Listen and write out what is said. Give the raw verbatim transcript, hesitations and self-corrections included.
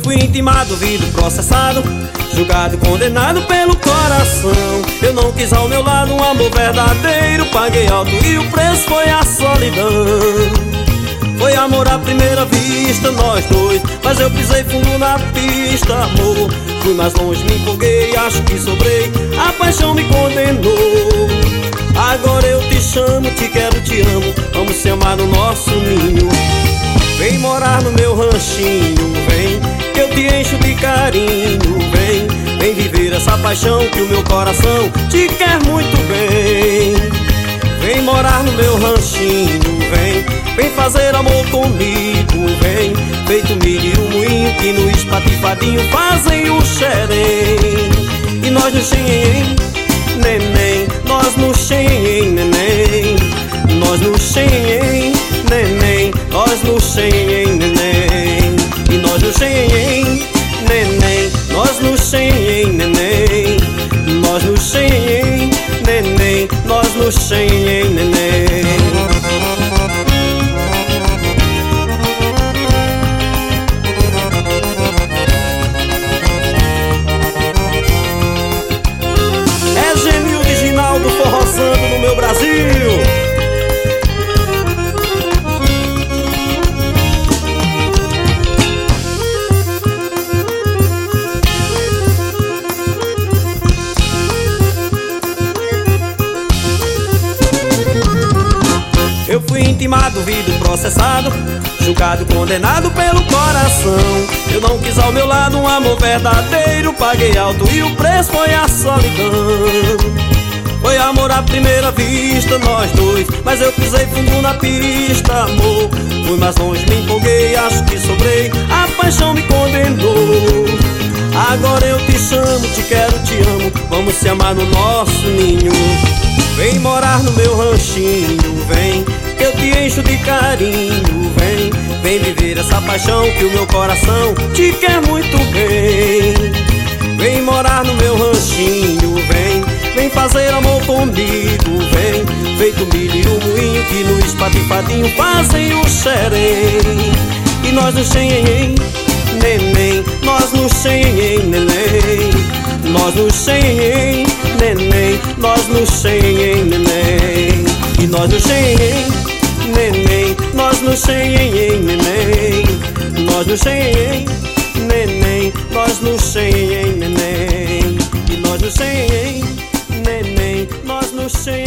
fui intimado, vindo processado, julgado, condenado pelo coração. Eu não quis ao meu lado um amor verdadeiro, paguei alto e o preço foi a solidão. Foi amor à primeira vista, nós dois, mas eu pisei fundo na pista, amor. Fui mais longe, me empolguei, acho que sobrei, a paixão me condenou. Agora eu te chamo, te quero, te amo, vamos se amar no nosso ninho. Vem morar no meu ranchinho, vem, que eu te encho de carinho, vem. Vem viver essa paixão que o meu coração te quer muito bem. Vem morar no meu ranchinho, vem, vem fazer amor comigo, vem. Feito milho e um moinho que no espatifadinho fazem o xerém. E nós no xenhen, neném, nós no xenhen, neném. Nós no xenhen, neném, nós no xenhen, neném. E nós no xenhen, neném, nós no xenhen, neném. Nós no xenhen, neném, nós no xenhen, neném. Do forrozando no meu Brasil. Eu fui intimado, vindo processado, julgado, condenado pelo coração. Eu não quis ao meu lado um amor verdadeiro, paguei alto e o preço foi a solidão. Foi amor à primeira vista, nós dois, mas eu pisei fundo na pista, amor. Fui mais longe, me empolguei, acho que sobrei, a paixão me condenou. Agora eu te chamo, te quero, te amo, vamos se amar no nosso ninho. Vem morar no meu ranchinho, vem, que eu te encho de carinho, vem. Vem viver essa paixão que o meu coração te quer muito bem. Vem morar no meu ranchinho, vem, vem fazer amor comigo, vem. Feito milho e um moinho que no espatifadinho fazem o xerém. E nós no xenhen, neném, nós no xenhen, neném. Nós no xenhen, neném, nós no xenhen, neném. E nós no xenhen, neném, nós no xenhen, neném. Nós no xenhen, neném, nós no xenhen, neném. E nós no xenhen, neném, nós no xenhen.